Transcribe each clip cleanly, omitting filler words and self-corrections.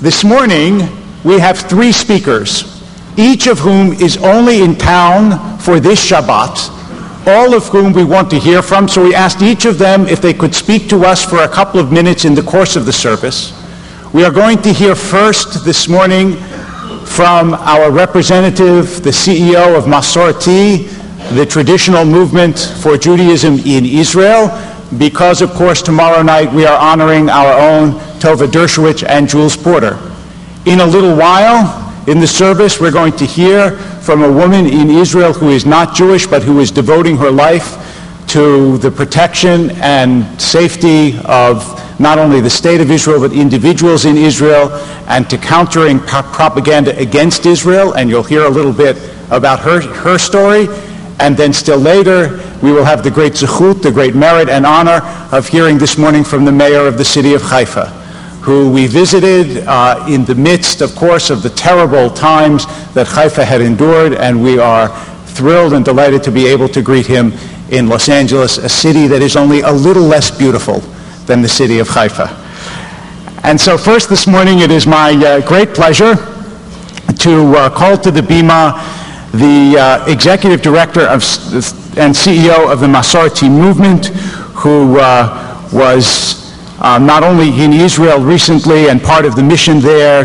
This morning, we have 3 speakers, each of whom is only in town for this Shabbat, all of whom we want to hear from. So we asked each of them if they could speak to us for a couple of minutes in the course of the service. We are going to hear first this morning from our representative, the CEO of Masorti, the traditional movement for Judaism in Israel, because, of course, tomorrow night we are honoring our own Tova Dershowitz and Jules Porter. In a little while, in the service, we're going to hear from a woman in Israel who is not Jewish, but who is devoting her life to the protection and safety of not only the state of Israel, but individuals in Israel, and to countering propaganda against Israel. And you'll hear a little bit about her story. And then still later, we will have the great zechut, the great merit and honor of hearing this morning from the mayor of the city of Haifa, who we visited in the midst, of course, of the terrible times that Haifa had endured, and we are thrilled and delighted to be able to greet him in Los Angeles, a city that is only a little less beautiful than the city of Haifa. And so first this morning, it is my great pleasure to call to the Bima the executive director and CEO of the Masorti movement, who was not only in Israel recently and part of the mission there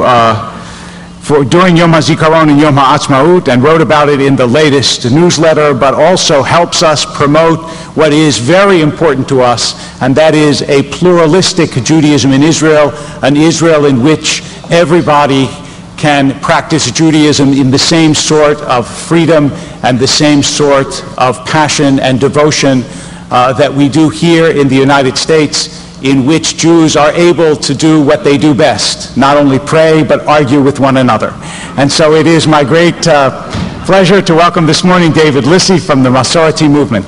during Yom HaZikaron and Yom HaAtzmaut, and wrote about it in the latest newsletter, but also helps us promote what is very important to us, and that is a pluralistic Judaism in Israel, an Israel in which everybody can practice Judaism in the same sort of freedom and the same sort of passion and devotion that we do here in the United States, in which Jews are able to do what they do best, not only pray, but argue with one another. And so it is my great pleasure to welcome this morning David Lissy from the Masorti movement.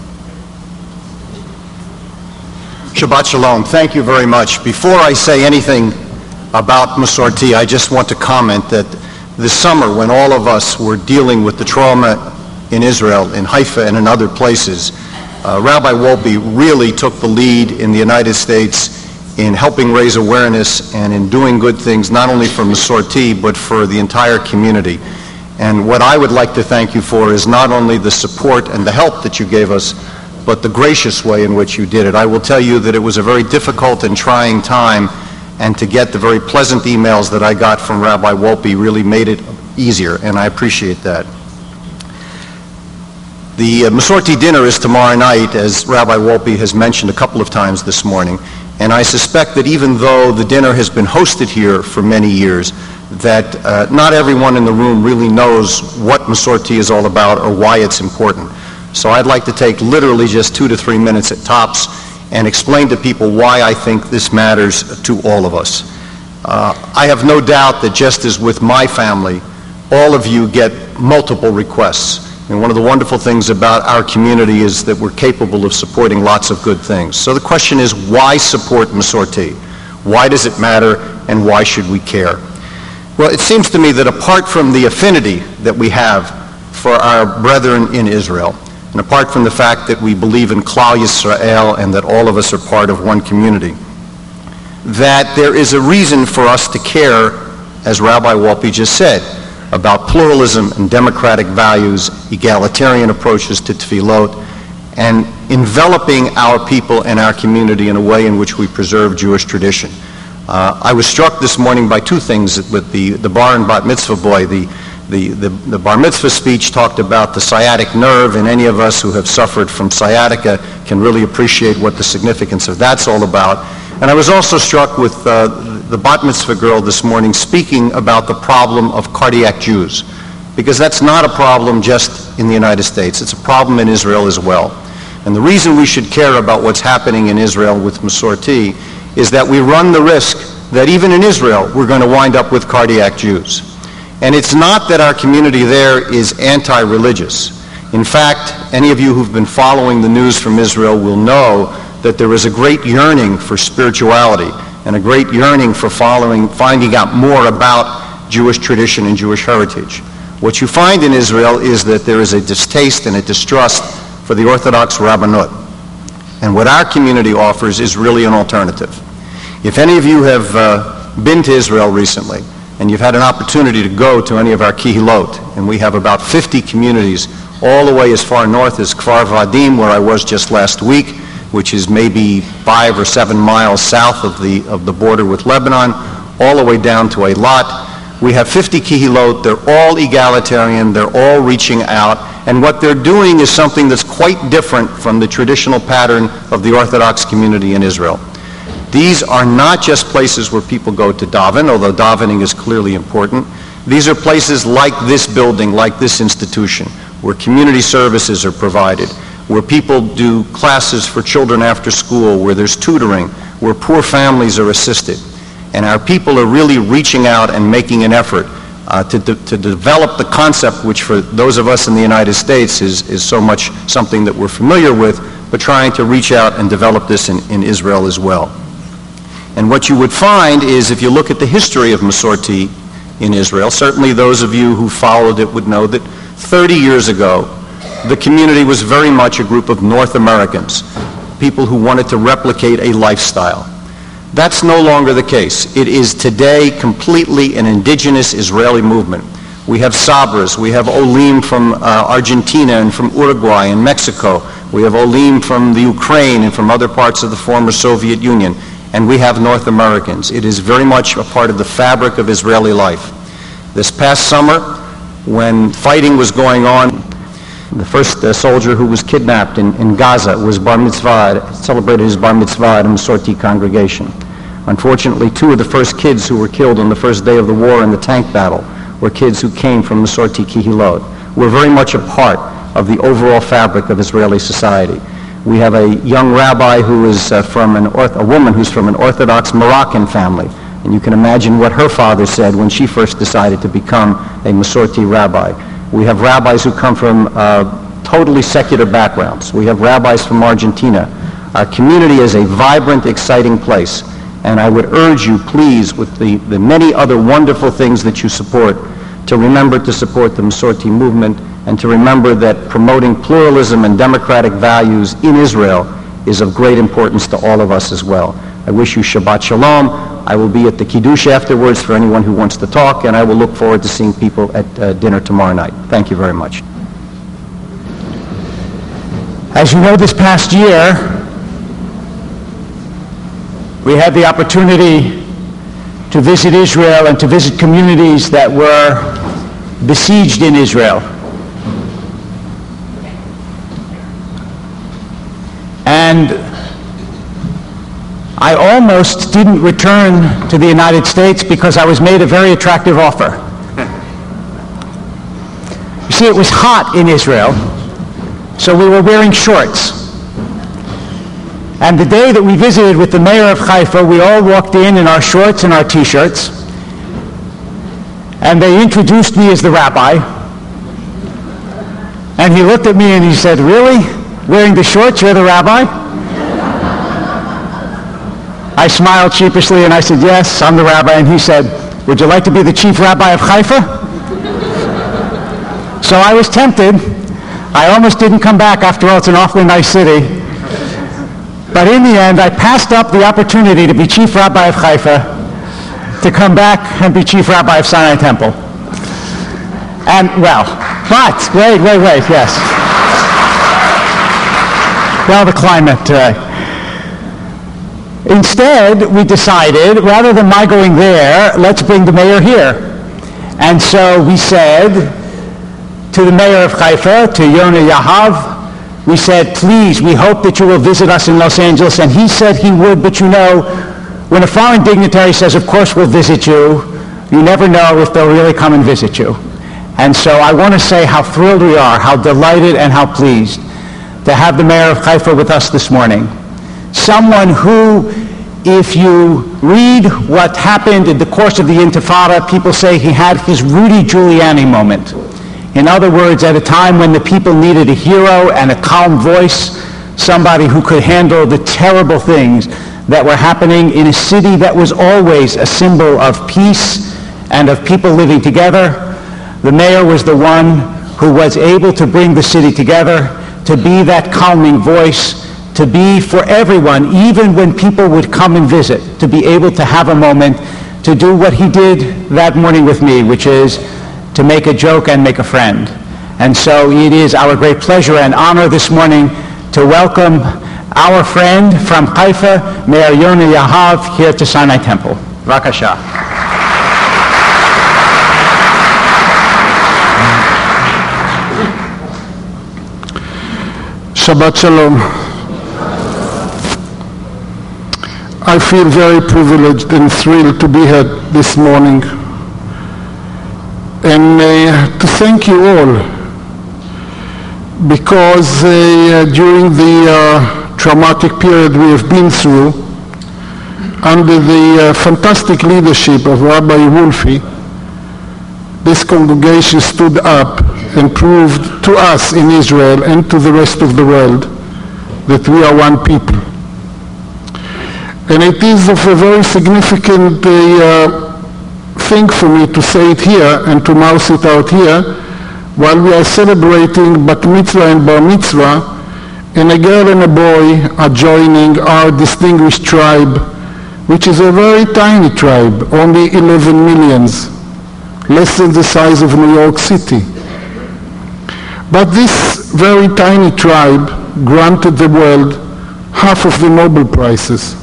Shabbat Shalom. Thank you very much. Before I say anything about Masorti, I just want to comment that this summer, when all of us were dealing with the trauma in Israel, in Haifa and in other places, Rabbi Wolpe really took the lead in the United States in helping raise awareness and in doing good things, not only for Masorti, but for the entire community. And what I would like to thank you for is not only the support and the help that you gave us, but the gracious way in which you did it. I will tell you that it was a very difficult and trying time, and to get the very pleasant emails that I got from Rabbi Wolpe really made it easier, and I appreciate that. The Masorti dinner is tomorrow night, as Rabbi Wolpe has mentioned a couple of times this morning, and I suspect that even though the dinner has been hosted here for many years, that not everyone in the room really knows what Masorti is all about or why it's important. So I'd like to take literally just 2 to 3 minutes at tops and explain to people why I think this matters to all of us. I have no doubt that just as with my family, all of you get multiple requests. And one of the wonderful things about our community is that we're capable of supporting lots of good things. So the question is, why support Masorti? Why does it matter, and why should we care? Well, it seems to me that apart from the affinity that we have for our brethren in Israel, and apart from the fact that we believe in Klal Yisrael and that all of us are part of one community, that there is a reason for us to care, as Rabbi Wolpe just said, about pluralism and democratic values, egalitarian approaches to tefillot, and enveloping our people and our community in a way in which we preserve Jewish tradition. I was struck this morning by 2 things with the bar and bat mitzvah boy. The bar mitzvah speech talked about the sciatic nerve, and any of us who have suffered from sciatica can really appreciate what the significance of that's all about. And I was also struck with the bat mitzvah girl this morning speaking about the problem of cardiac Jews, because that's not a problem just in the United States. It's a problem in Israel as well. And the reason we should care about what's happening in Israel with Masorti is that we run the risk that even in Israel we're going to wind up with cardiac Jews. And it's not that our community there is anti-religious. In fact, any of you who've been following the news from Israel will know that there is a great yearning for spirituality and a great yearning for finding out more about Jewish tradition and Jewish heritage. What you find in Israel is that there is a distaste and a distrust for the Orthodox Rabbanut. And what our community offers is really an alternative. If any of you have been to Israel recently, and you've had an opportunity to go to any of our kihilot, and we have about 50 communities all the way as far north as Kfar Vadim, where I was just last week, which is maybe 5 or 7 miles south of the border with Lebanon, all the way down to Eilat. We have 50 kihilot. They're all egalitarian. They're all reaching out. And what they're doing is something that's quite different from the traditional pattern of the Orthodox community in Israel. These are not just places where people go to daven, although davening is clearly important. These are places like this building, like this institution, where community services are provided, where people do classes for children after school, where there's tutoring, where poor families are assisted. And our people are really reaching out and making an effort to develop the concept, which for those of us in the United States is so much something that we're familiar with, but trying to reach out and develop this in Israel as well. And what you would find is, if you look at the history of Masorti in Israel, certainly those of you who followed it would know that 30 years ago, the community was very much a group of North Americans, people who wanted to replicate a lifestyle. That's no longer the case. It is today completely an indigenous Israeli movement. We have Sabras, we have Olim from Argentina and from Uruguay and Mexico. We have Olim from the Ukraine and from other parts of the former Soviet Union. And we have North Americans. It is very much a part of the fabric of Israeli life. This past summer, when fighting was going on, the first soldier who was kidnapped in Gaza was bar mitzvah, celebrated his bar mitzvah at a Masorti congregation. Unfortunately, 2 of the first kids who were killed on the first day of the war in the tank battle were kids who came from Masorti kihilot. We're very much a part of the overall fabric of Israeli society. We have a young rabbi who is a woman who's from an Orthodox Moroccan family. And you can imagine what her father said when she first decided to become a Masorti rabbi. We have rabbis who come from totally secular backgrounds. We have rabbis from Argentina. Our community is a vibrant, exciting place. And I would urge you, please, with the many other wonderful things that you support, to remember to support the Masorti movement and to remember that promoting pluralism and democratic values in Israel is of great importance to all of us as well. I wish you Shabbat Shalom. I will be at the Kiddush afterwards for anyone who wants to talk, and I will look forward to seeing people at dinner tomorrow night. Thank you very much. As you know, this past year, we had the opportunity to visit Israel and to visit communities that were besieged in Israel. And I almost didn't return to the United States because I was made a very attractive offer. You see, it was hot in Israel, so we were wearing shorts. And the day that we visited with the mayor of Haifa, we all walked in our shorts and our T-shirts. And they introduced me as the rabbi. And he looked at me and he said, "Really? Wearing the shorts, you're the rabbi?" I smiled sheepishly and I said, "Yes, I'm the rabbi." And he said, "Would you like to be the chief rabbi of Haifa?" So I was tempted. I almost didn't come back. After all, it's an awfully nice city. But in the end, I passed up the opportunity to be chief rabbi of Haifa, to come back and be chief rabbi of Sinai Temple. And, well, but, wait, yes. Well, the climate. Instead, we decided, rather than my going there, let's bring the mayor here. And so we said to the mayor of Haifa, to Yona Yahav, we said, "Please, we hope that you will visit us in Los Angeles." And he said he would, but you know, when a foreign dignitary says, "Of course we'll visit you," you never know if they'll really come and visit you. And so I want to say how thrilled we are, how delighted and how pleased to have the mayor of Haifa with us this morning. Someone who, if you read what happened in the course of the Intifada, people say he had his Rudy Giuliani moment. In other words, at a time when the people needed a hero and a calm voice, somebody who could handle the terrible things that were happening in a city that was always a symbol of peace and of people living together, the mayor was the one who was able to bring the city together, to be that calming voice, to be for everyone, even when people would come and visit, to be able to have a moment to do what he did that morning with me, which is to make a joke and make a friend. And so it is our great pleasure and honor this morning to welcome our friend from Haifa, Mayor Yona Yahav, here to Sinai Temple. B'vakasha. Shabbat Shalom. I feel very privileged and thrilled to be here this morning and to thank you all, because during the traumatic period we have been through, under the fantastic leadership of Rabbi Wolpe, this congregation stood up and proved to us in Israel and to the rest of the world that we are one people. And it is of a very significant thing for me to say it here and to mouth it out here while we are celebrating Bat Mitzvah and Bar Mitzvah, and a girl and a boy are joining our distinguished tribe, which is a very tiny tribe, only 11 millions, less than the size of New York City. But this very tiny tribe granted the world half of the Nobel Prizes.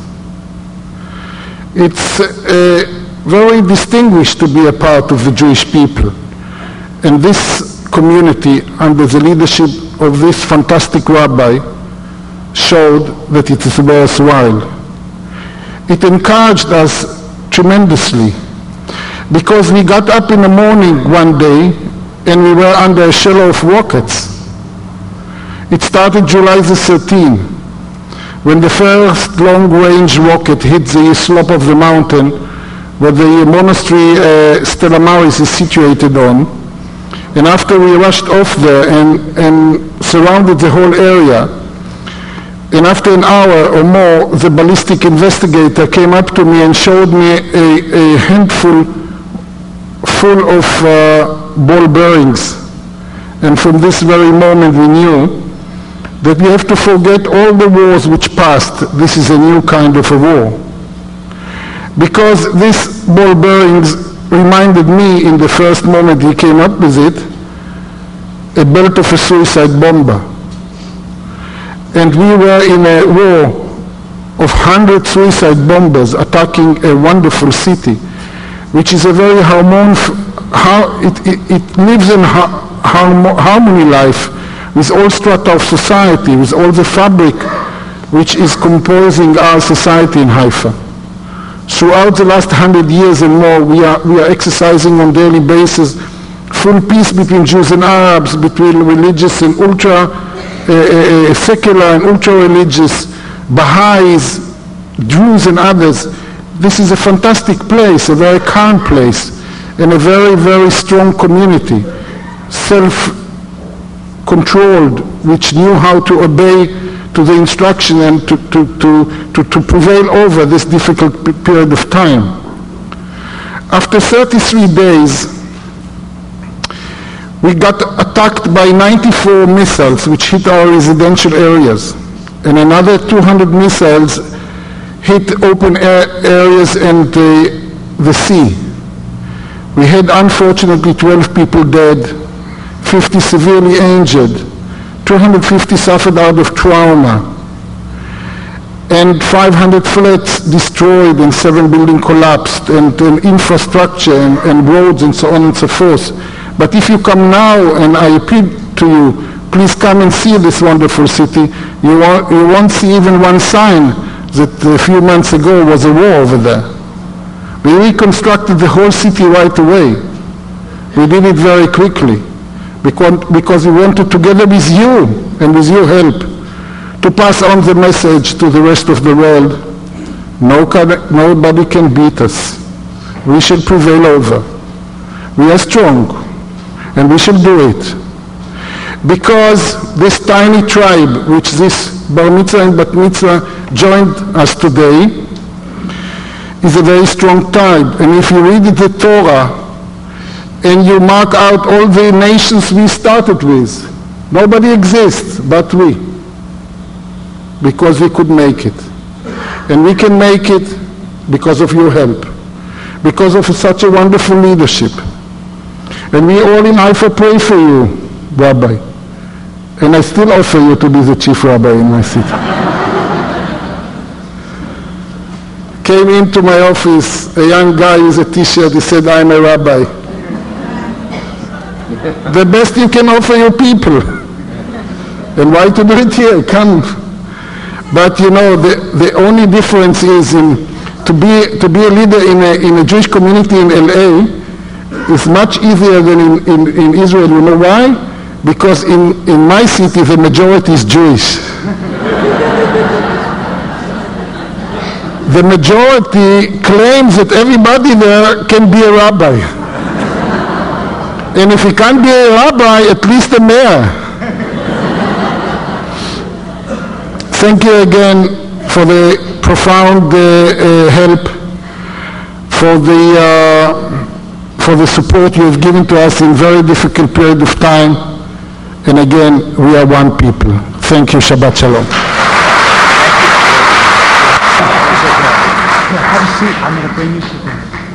It's very distinguished to be a part of the Jewish people. And this community, under the leadership of this fantastic rabbi, showed that it is worthwhile. It encouraged us tremendously, because we got up in the morning one day and we were under a shadow of rockets. It started July the 13th, when the first long-range rocket hit the slope of the mountain where the monastery Stella Maris is situated on. And after we rushed off there and surrounded the whole area, and after an hour or more, the ballistic investigator came up to me and showed me a handful full of ball bearings. And from this very moment we knew that we have to forget all the wars which passed. This is a new kind of a war. Because these ball bearings reminded me, in the first moment he came up with it, a belt of a suicide bomber. And we were in a war of 100 suicide bombers attacking a wonderful city, which is a very it lives in harmony life with all strata of society, with all the fabric which is composing our society in Haifa. Throughout the last 100 years and more, we are exercising on a daily basis full peace between Jews and Arabs, between religious and secular and ultra-religious, Baha'is, Jews and others. This is a fantastic place, a very calm place, and a very, very strong community, self-controlled, which knew how to obey to the instruction and to prevail over this difficult period of time. After 33 days, we got attacked by 94 missiles which hit our residential areas, and another 200 missiles hit open areas and the sea. We had, unfortunately, 12 people dead, 50 severely injured, 250 suffered out of trauma, and 500 flats destroyed, and 7 buildings collapsed, and infrastructure and roads and so on and so forth. But if you come now, and I appeal to you, please come and see this wonderful city, you won't see even one sign that a few months ago was a war over there. We reconstructed the whole city right away. We did it very quickly because we wanted, together with you and with your help, to pass on the message to the rest of the world. Nobody can beat us. We shall prevail over. We are strong, and we shall do it. Because this tiny tribe, which this Bar Mitzvah and Bat Mitzvah joined us today, is a very strong tribe. And if you read the Torah and you mark out all the nations we started with, nobody exists but we, because we could make it. And we can make it because of your help. because of such a wonderful leadership. And we all in Haifa pray for you, Rabbi. And I still offer you to be the chief rabbi in my city. Came into my office, a young guy with a t-shirt, he said, I'm a rabbi. The best you can offer your people. And why to do it here? Come. But you know, the only difference is to be a leader in a Jewish community in LA is much easier than in Israel. You know why? Because in my city the majority is Jewish. The majority claims that everybody there can be a rabbi. And if he can't be a rabbi, at least a mayor. Thank you again for the profound help, for the support you have given to us in a very difficult period of time. And again, we are one people. Thank you. Shabbat Shalom. Have a seat. I'm going to bring you something.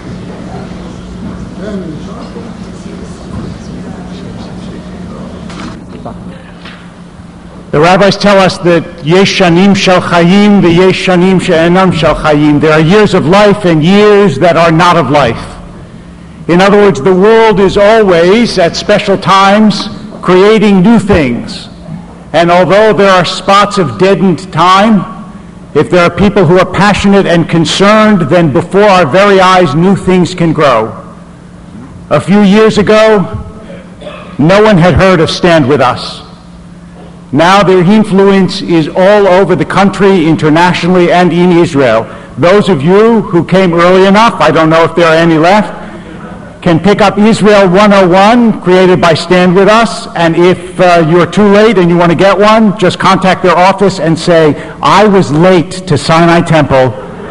The rabbis tell us that yesh shanim shel chayim v'yesh shanim she'enam shel chayim. There are years of life and years that are not of life. In other words, the world is always, at special times, creating new things. And although there are spots of deadened time, if there are people who are passionate and concerned, then before our very eyes, new things can grow. A few years ago, no one had heard of Stand With Us. Now their influence is all over the country, internationally, and in Israel. Those of you who came early enough, I don't know if there are any left, can pick up Israel 101, created by Stand With Us, and if you're too late and you want to get one, just contact their office and say, I was late to Sinai Temple.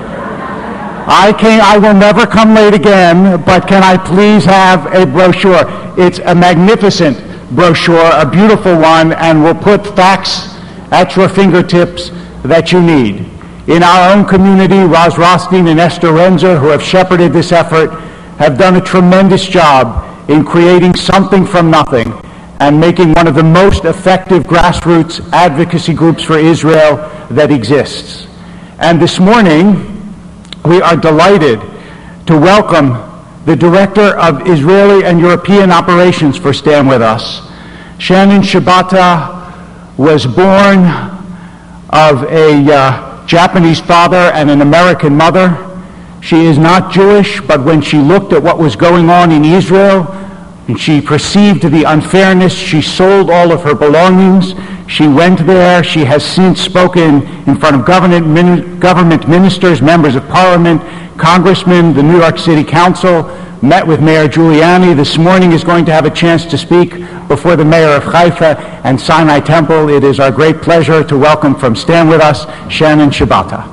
I will never come late again, but can I please have a brochure? It's a magnificent brochure, a beautiful one, and we'll put facts at your fingertips that you need. In our own community, Raz Rothstein and Esther Renzer, who have shepherded this effort, have done a tremendous job in creating something from nothing and making one of the most effective grassroots advocacy groups for Israel that exists. And this morning, we are delighted to welcome the Director of Israeli and European Operations for Stand With Us. Shannon Shibata was born of a Japanese father and an American mother. She is not Jewish, but when she looked at what was going on in Israel and she perceived the unfairness, she sold all of her belongings. She went there. She has since spoken in front of government ministers, members of parliament, congressmen, the New York City Council, met with Mayor Giuliani. This morning is going to have a chance to speak before the mayor of Haifa and Sinai Temple. It is our great pleasure to welcome from Stand With Us, Shannon Shibata.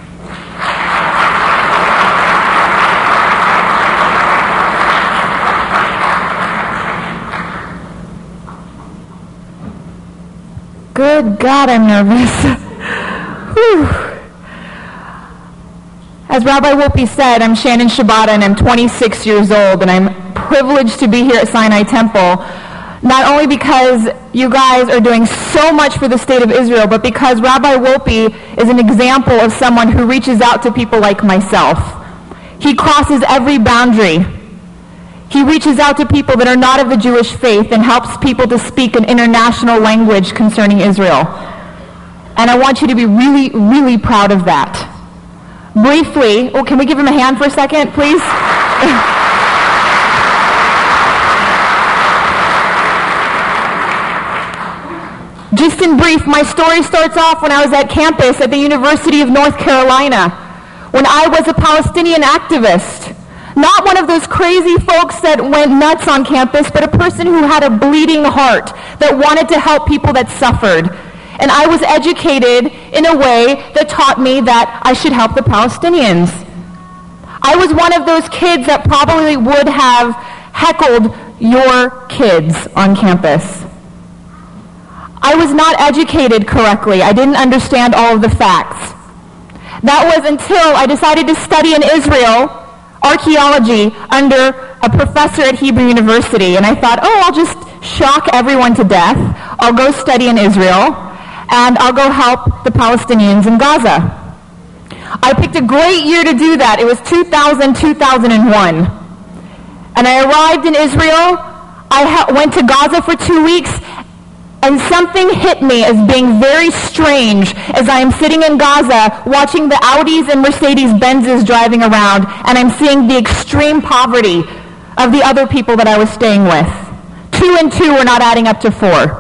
Good God, I'm nervous. Whew. As Rabbi Wolpe said, I'm Shannon Shibata and I'm 26 years old, and I'm privileged to be here at Sinai Temple, not only because you guys are doing so much for the state of Israel, but because Rabbi Wolpe is an example of someone who reaches out to people like myself. He crosses every boundary. He reaches out to people that are not of the Jewish faith and helps people to speak an international language concerning Israel. And I want you to be really, really proud of that. Briefly, can we give him a hand for a second, please? Just in brief, my story starts off when I was at campus at the University of North Carolina, when I was a Palestinian activist. Not one of those crazy folks that went nuts on campus, but a person who had a bleeding heart that wanted to help people that suffered. And I was educated in a way that taught me that I should help the Palestinians. I was one of those kids that probably would have heckled your kids on campus. I was not educated correctly. I didn't understand all of the facts. That was until I decided to study in Israel archaeology under a professor at Hebrew University, and I thought, I'll just shock everyone to death. I'll go study in Israel, and I'll go help the Palestinians in Gaza. I picked a great year to do that. It was 2001. And I arrived in Israel. I went to Gaza for 2 weeks, and something hit me as being very strange as I am sitting in Gaza watching the Audis and Mercedes-Benzes driving around, and I'm seeing the extreme poverty of the other people that I was staying with. 2 and 2 were not adding up to 4.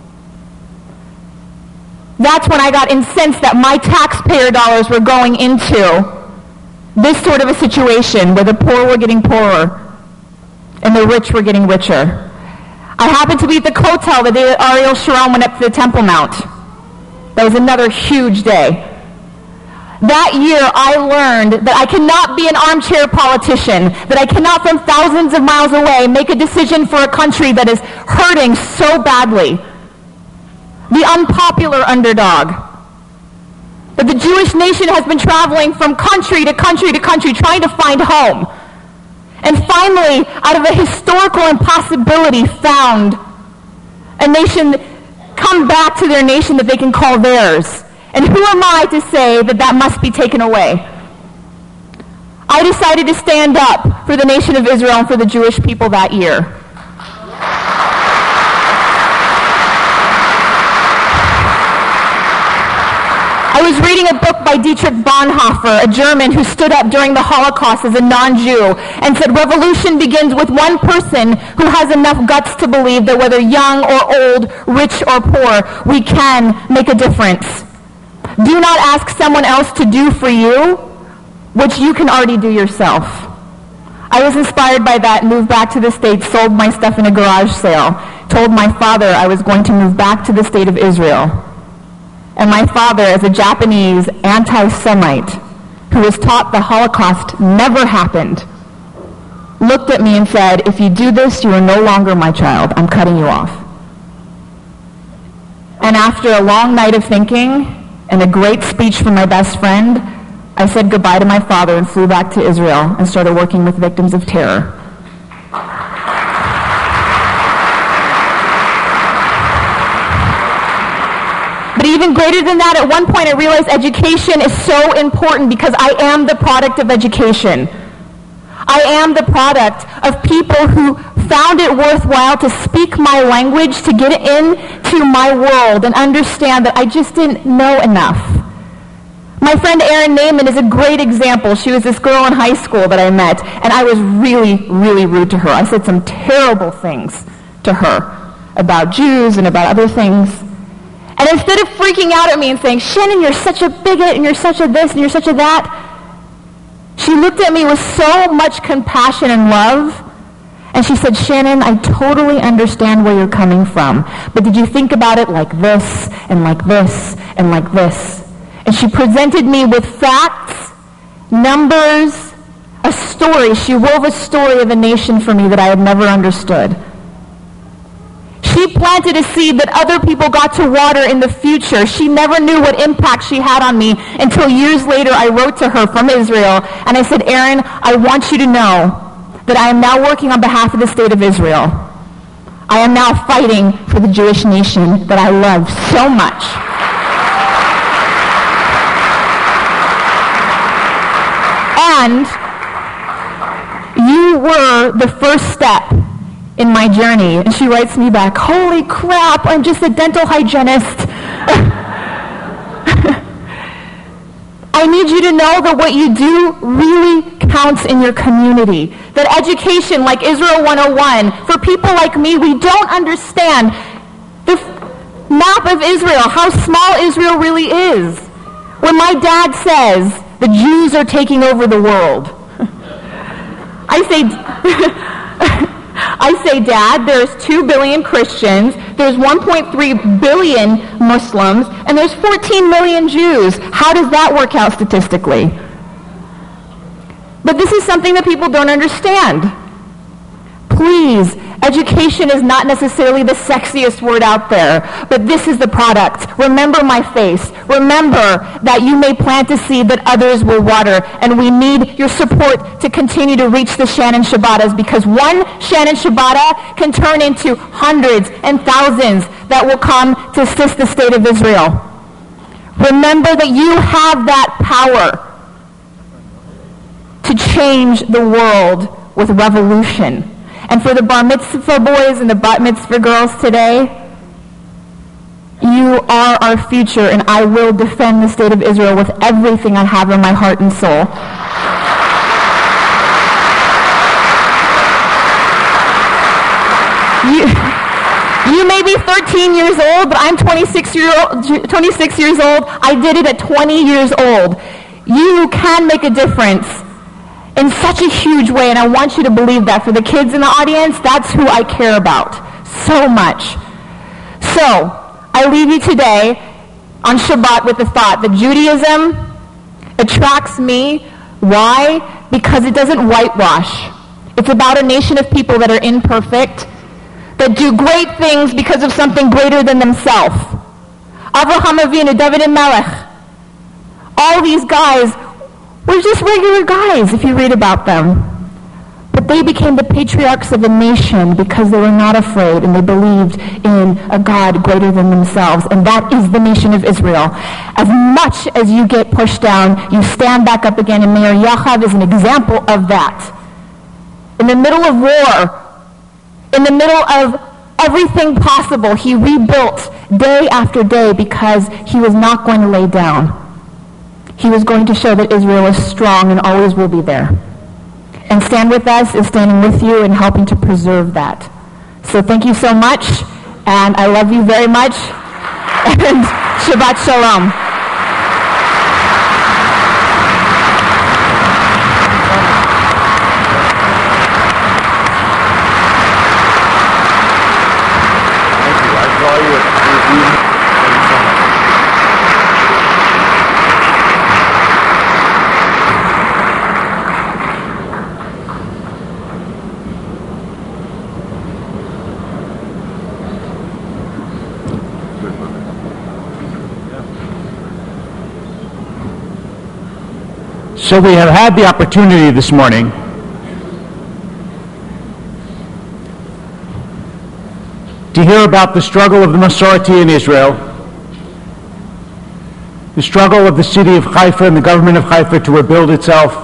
That's when I got incensed that my taxpayer dollars were going into this sort of a situation where the poor were getting poorer and the rich were getting richer. I happened to be at the Kotel the day that Ariel Sharon went up to the Temple Mount. That was another huge day. That year I learned that I cannot be an armchair politician, that I cannot from thousands of miles away make a decision for a country that is hurting so badly. The unpopular underdog. That the Jewish nation has been traveling from country to country to country trying to find home. And finally, out of a historical impossibility, found a nation, come back to their nation that they can call theirs. And who am I to say that that must be taken away? I decided to stand up for the nation of Israel and for the Jewish people that year. I was reading a book by Dietrich Bonhoeffer, a German who stood up during the Holocaust as a non-Jew and said revolution begins with one person who has enough guts to believe that whether young or old, rich or poor, we can make a difference. Do not ask someone else to do for you what you can already do yourself. I was inspired by that, moved back to the States, sold my stuff in a garage sale, told my father I was going to move back to the state of Israel. And my father, as a Japanese anti-Semite who was taught the Holocaust never happened, looked at me and said, if you do this, you are no longer my child. I'm cutting you off. And after a long night of thinking and a great speech from my best friend, I said goodbye to my father and flew back to Israel and started working with victims of terror. But even greater than that, at one point I realized education is so important because I am the product of education. I am the product of people who found it worthwhile to speak my language, to get into my world and understand that I just didn't know enough. My friend Erin Naiman is a great example. She was this girl in high school that I met, and I was really, really rude to her. I said some terrible things to her about Jews and about other things. And instead of freaking out at me and saying, Shannon, you're such a bigot, and you're such a this, and you're such a that, she looked at me with so much compassion and love, and she said, Shannon, I totally understand where you're coming from, but did you think about it like this, and like this, and like this? And she presented me with facts, numbers, a story. She wove a story of a nation for me that I had never understood. She planted a seed that other people got to water in the future. She never knew what impact she had on me until years later I wrote to her from Israel and I said, Erin, I want you to know that I am now working on behalf of the state of Israel. I am now fighting for the Jewish nation that I love so much. And you were the first step in my journey. And she writes me back, holy crap, I'm just a dental hygienist. I need you to know that what you do really counts in your community. That education, like Israel 101, for people like me, we don't understand the map of Israel, how small Israel really is. When my dad says the Jews are taking over the world, I say, Dad, there's 2 billion Christians, there's 1.3 billion Muslims, and there's 14 million Jews. How does that work out statistically? But this is something that people don't understand. Please, Education is not necessarily the sexiest word out there, but this is the product. Remember my face. Remember that you may plant a seed that others will water, and we need your support to continue to reach the Shannon Shabbatas, because one Shannon Shabbata can turn into hundreds and thousands that will come to assist the state of Israel. Remember that you have that power to change the world with revolution. And for the bar mitzvah boys and the bat mitzvah girls today, you are our future, and I will defend the state of Israel with everything I have in my heart and soul. You may be 13 years old, but I'm 26 years old. I did it at 20 years old. You can make a difference in such a huge way, and I want you to believe that. For the kids in the audience, that's who I care about so much. So, I leave you today on Shabbat with the thought that Judaism attracts me. Why? Because it doesn't whitewash. It's about a nation of people that are imperfect, that do great things because of something greater than themselves. Avraham Avinu, David and Melech, all these guys were just regular guys if you read about them. But they became the patriarchs of a nation because they were not afraid and they believed in a God greater than themselves. And that is the nation of Israel. As much as you get pushed down, you stand back up again. And Meir Yachav is an example of that. In the middle of war, in the middle of everything possible, he rebuilt day after day because he was not going to lay down. He was going to show that Israel is strong and always will be there. And Stand With Us is standing with you and helping to preserve that. So thank you so much, and I love you very much, and Shabbat Shalom. So we have had the opportunity this morning to hear about the struggle of the Masorti in Israel, the struggle of the city of Haifa and the government of Haifa to rebuild itself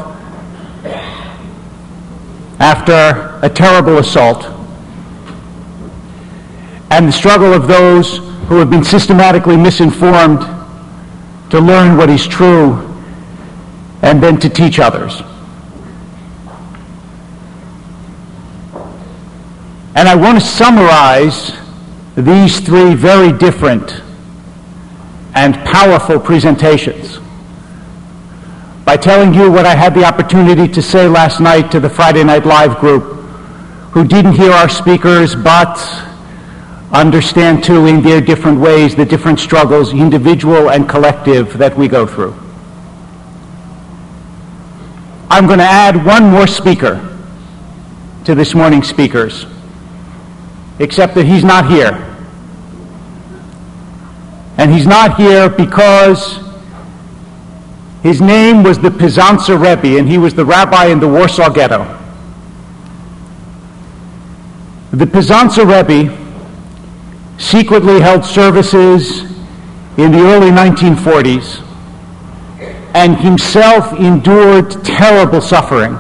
after a terrible assault, and the struggle of those who have been systematically misinformed to learn what is true and then to teach others. And I want to summarize these three very different and powerful presentations by telling you what I had the opportunity to say last night to the Friday Night Live group, who didn't hear our speakers but understand too in their different ways the different struggles, individual and collective, that we go through. I'm going to add one more speaker to this morning's speakers, except that he's not here. And he's not here because his name was the Pizanca Rebbe, and he was the rabbi in the Warsaw Ghetto. The Pizanca Rebbe secretly held services in the early 1940s and himself endured terrible suffering.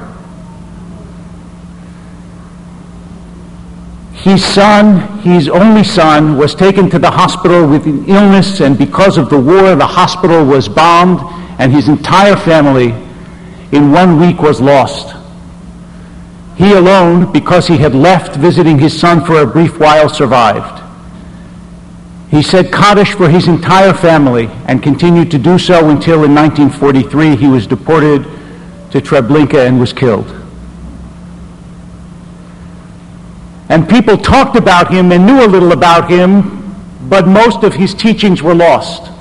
His son, his only son, was taken to the hospital with an illness, and because of the war, the hospital was bombed, and his entire family in 1 week was lost. He alone, because he had left visiting his son for a brief while, survived. He said Kaddish for his entire family and continued to do so until in 1943 he was deported to Treblinka and was killed. And people talked about him and knew a little about him, but most of his teachings were lost.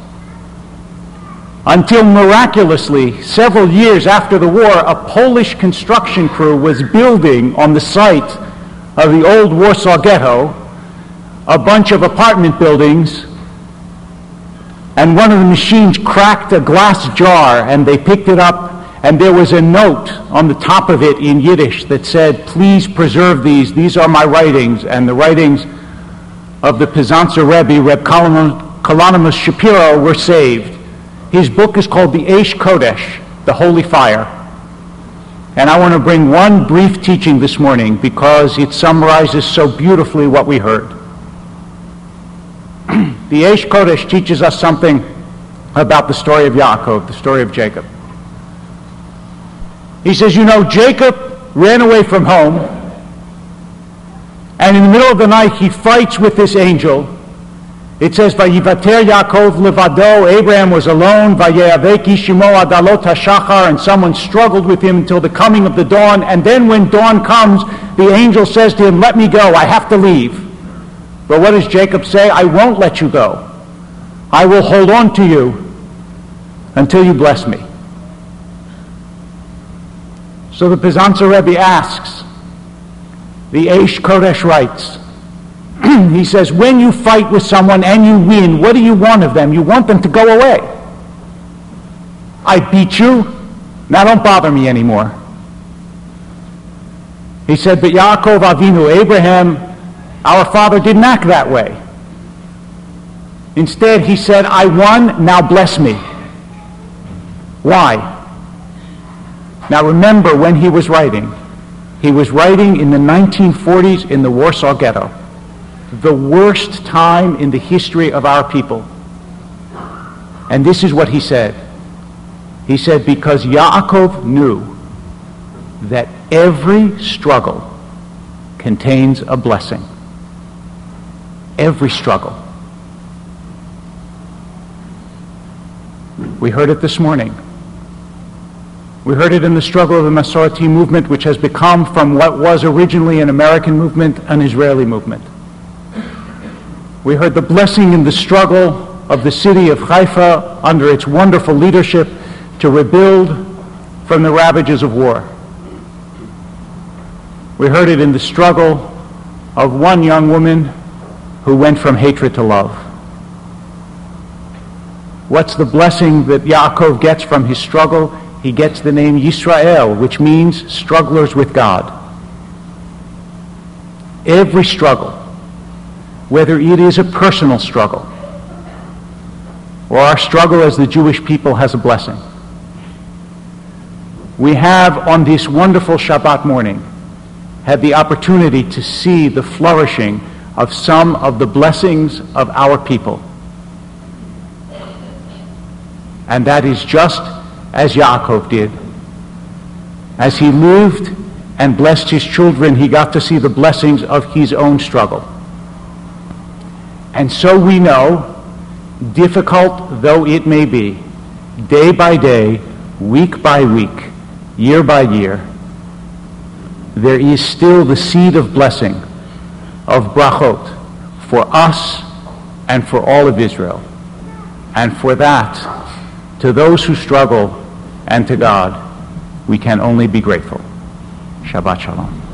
Until miraculously, several years after the war, a Polish construction crew was building on the site of the old Warsaw Ghetto, a bunch of apartment buildings, and one of the machines cracked a glass jar, and they picked it up, and there was a note on the top of it in Yiddish that said, "Please preserve these. These are my writings," and the writings of the Pizanzer Rebbe, Reb Kalonymus Shapiro, were saved. His book is called the Eish Kodesh, the Holy Fire. And I want to bring one brief teaching this morning because it summarizes so beautifully what we heard. The Eish Kodesh teaches us something about the story of Yaakov, the story of Jacob. He says, Jacob ran away from home, and in the middle of the night he fights with this angel. It says, Vayivater Yaakov levado, Abraham was alone, Vayeaveki Shimo adalot hashachar, and someone struggled with him until the coming of the dawn, and then when dawn comes, the angel says to him, "Let me go, I have to leave." But what does Jacob say? "I won't let you go. I will hold on to you until you bless me." So the Pizanzer Rebbe asks, the Eish Kodesh writes, he says, when you fight with someone and you win, what do you want of them? You want them to go away. I beat you, now don't bother me anymore. He said, but Yaakov Avinu, Abraham, our father, didn't act that way. Instead, he said, I won, now bless me. Why? Now remember when he was writing in the 1940s in the Warsaw Ghetto, the worst time in the history of our people. And this is what he said. He said, because Yaakov knew that every struggle contains a blessing. Every struggle. We heard it this morning. We heard it in the struggle of the Masorti movement, which has become, from what was originally an American movement, an Israeli movement. We heard the blessing in the struggle of the city of Haifa under its wonderful leadership to rebuild from the ravages of war. We heard it in the struggle of one young woman who went from hatred to love. What's the blessing that Yaakov gets from his struggle? He gets the name Yisrael, which means strugglers with God. Every struggle, whether it is a personal struggle or our struggle as the Jewish people, has a blessing. We have, on this wonderful Shabbat morning, had the opportunity to see the flourishing of some of the blessings of our people. And that is just as Yaakov did. As he lived and blessed his children, he got to see the blessings of his own struggle. And so we know, difficult though it may be, day by day, week by week, year by year, there is still the seed of blessing, of brachot, for us and for all of Israel. And for that, to those who struggle and to God, we can only be grateful. Shabbat Shalom.